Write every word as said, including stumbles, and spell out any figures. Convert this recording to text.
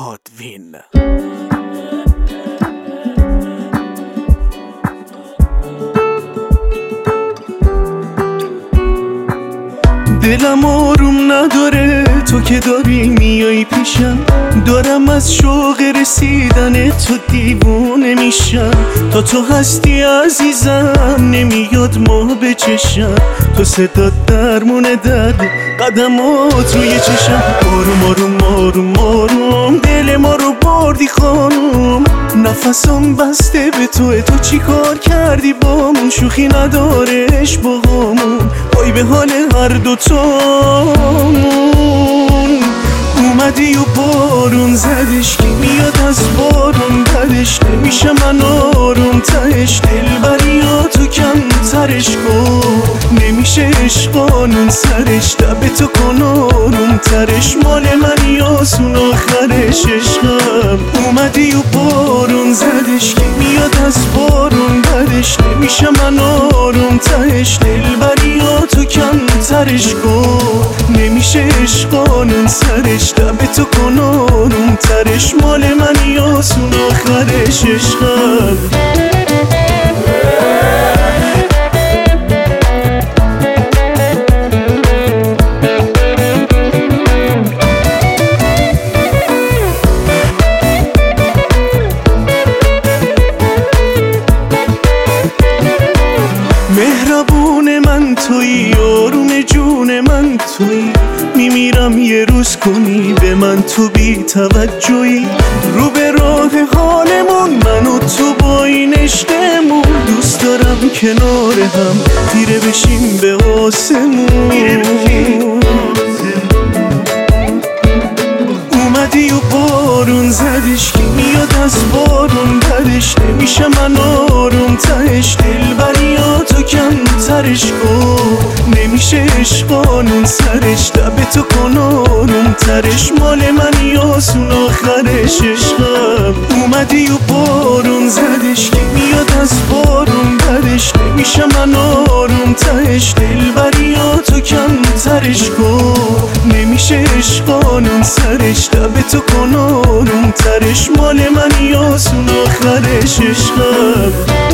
آدوین. دلم آروم نداره تو که داری میای پیشم، دارم از شوق رسیدن تو دیوونه میشم. تا تو هستی عزیزم نمیاد ما به چشم، تو صدات درمون درد قدمات روی چشم. آروم آروم آروم آروم دل ما رو بردی خانوم، نفسم بسته به توه، تو چی کار کردی بامون؟ شوخی ندارش باهامون، وای به حال هر دوتامون. اومدی و بارون زدش که میاد از بارون بدش، نمیشه من آروم تهش، دلبریا تو کم ترش کن، نمیشه عشقانون سرش، لب تو کن آروم ترش، مال من یاسون آخرش عشقم. اومدی و بارون زدش که میاد از بارون بدش، نمیشه من آروم تهش، دلبریا تو کم ترش کن، نمیشه عشقانون سرش، لب تو کن آروم ترش، مال من یاسون آخرش عشقم. مهربون من تویی، آروم جون من تویی، میمیرم یه روز کنی به من تو بی توجهی. رو به راه حالمون من و تو با این عشقمون، دوست دارم کنار هم تیره بشیم به آسمون. اومدی و بارون زدش که میاد از بارون بدش، نمیشه من آروم تهش، دلبریا تو کم ترش کن، نمیشه عشقانون سرش، لب تو کن آروم ترش، مال من یاسون آخرش عشقم. اومدی و بارون زدش که میاد از بارون بدش، نمیشه من آروم تهش، دلبریا تو کم ترش کن، نمیشه عشقانون سرش، لب تو کن آروم ترش، مال من یاسون آخرش عشقم.